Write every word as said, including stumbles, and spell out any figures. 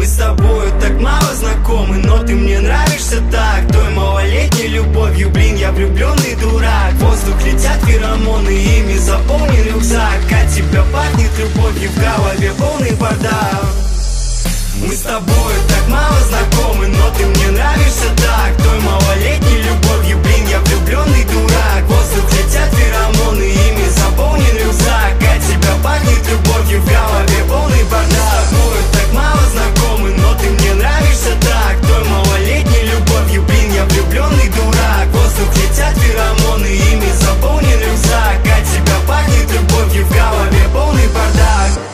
с тобою так мало знакомы, но ты мне нравишься так. Той малолетней любовью, блин, я влюбленный дурак. В воздух летят феромоны, ими заполнен рюкзак. От тебя пахнет любовью, в голове полный бардак. Мы с тобою так мало знакомы,